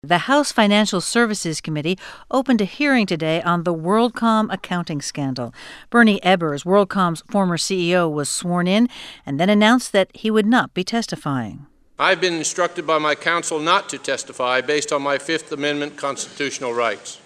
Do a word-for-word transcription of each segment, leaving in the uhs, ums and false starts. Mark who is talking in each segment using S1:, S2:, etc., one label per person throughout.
S1: The House Financial Services Committee opened a hearing today on the WorldCom accounting scandal. Bernie Ebbers, WorldCom's former C E O, was sworn in and then announced that he would not be testifying.
S2: I've been instructed by my counsel not to testify based on my Fifth Amendment constitutional rights.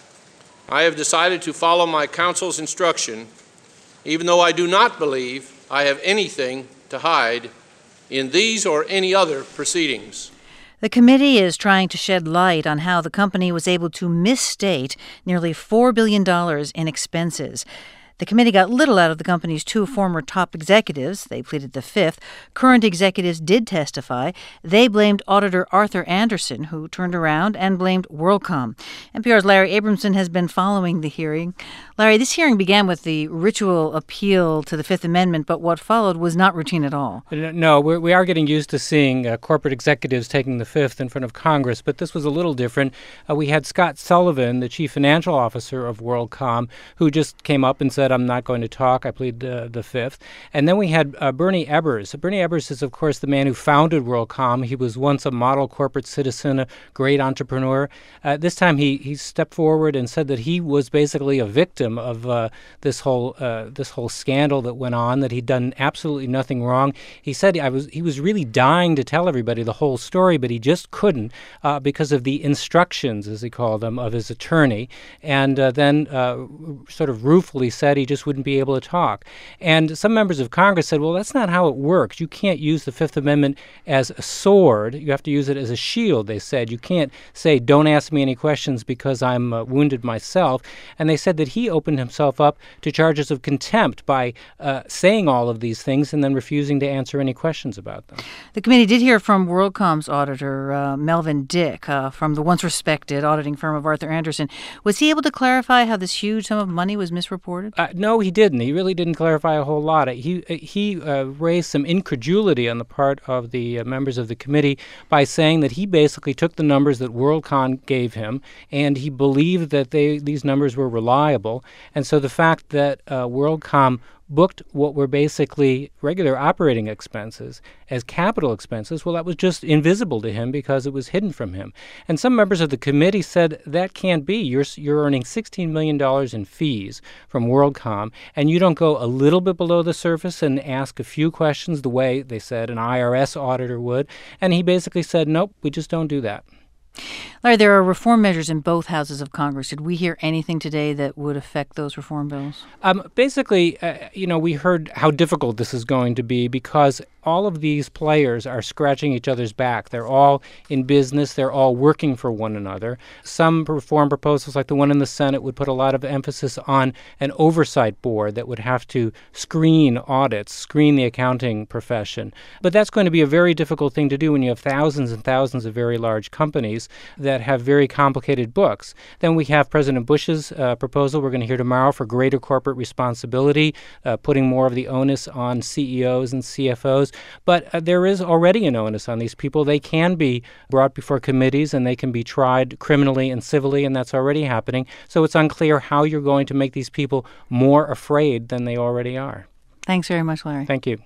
S2: I have decided to follow my counsel's instruction, even though I do not believe I have anything to hide in these or any other proceedings.
S1: The committee is trying to shed light on how the company was able to misstate nearly four billion dollars in expenses. The committee got little out of the company's two former top executives. They pleaded the fifth. Current executives did testify. They blamed auditor Arthur Andersen, who turned around and blamed WorldCom. N P R's Larry Abramson has been following the hearing. Larry, this hearing began with the ritual appeal to the Fifth Amendment, but what followed was not routine at all.
S3: No, we're, we are getting used to seeing uh, corporate executives taking the Fifth in front of Congress, but this was a little different. Uh, we had Scott Sullivan, the chief financial officer of WorldCom, who just came up and said, I'm not going to talk. I plead uh, the Fifth. And then we had uh, Bernie Ebbers. Bernie Ebbers is, of course, the man who founded WorldCom. He was once a model corporate citizen, a great entrepreneur. Uh, this time he, he stepped forward and said that he was basically a victim of uh, this whole uh, this whole scandal that went on, that he'd done absolutely nothing wrong. He said I was he was really dying to tell everybody the whole story, but he just couldn't uh, because of the instructions, as he called them, of his attorney. And uh, then uh, sort of ruefully said he just wouldn't be able to talk. And some members of Congress said, well, that's not how it works. You can't use the Fifth Amendment as a sword. You have to use it as a shield, they said. You can't say, don't ask me any questions because I'm uh, wounded myself. And they said that he opened himself up to charges of contempt by uh, saying all of these things and then refusing to answer any questions about them.
S1: The committee did hear from WorldCom's auditor, uh, Melvin Dick, uh, from the once respected auditing firm of Arthur Andersen. Was he able to clarify how this huge sum of money was misreported?
S3: Uh, no, he didn't. He really didn't clarify a whole lot. He he uh, raised some incredulity on the part of the uh, members of the committee by saying that he basically took the numbers that WorldCom gave him and he believed that they these numbers were reliable. And so the fact that uh, WorldCom booked what were basically regular operating expenses as capital expenses, well, that was just invisible to him because it was hidden from him. And some members of the committee said that can't be. You're you're earning sixteen million dollars in fees from WorldCom, and you don't go a little bit below the surface and ask a few questions the way, they said, an I R S auditor would. And he basically said, nope, we just don't do that.
S1: Larry, there are reform measures in both houses of Congress. Did we hear anything today that would affect those reform bills?
S3: Um, basically, uh, you know, we heard how difficult this is going to be because all of these players are scratching each other's back. They're all in business. They're all working for one another. Some reform proposals, like the one in the Senate, would put a lot of emphasis on an oversight board that would have to screen audits, screen the accounting profession. But that's going to be a very difficult thing to do when you have thousands and thousands of very large companies that have very complicated books. Then we have President Bush's uh, proposal we're going to hear tomorrow for greater corporate responsibility, uh, putting more of the onus on C E Os and C F Os. But uh, there is already an onus on these people. They can be brought before committees and they can be tried criminally and civilly, and that's already happening. So it's unclear how you're going to make these people more afraid than they already are.
S1: Thanks very much, Larry.
S3: Thank you.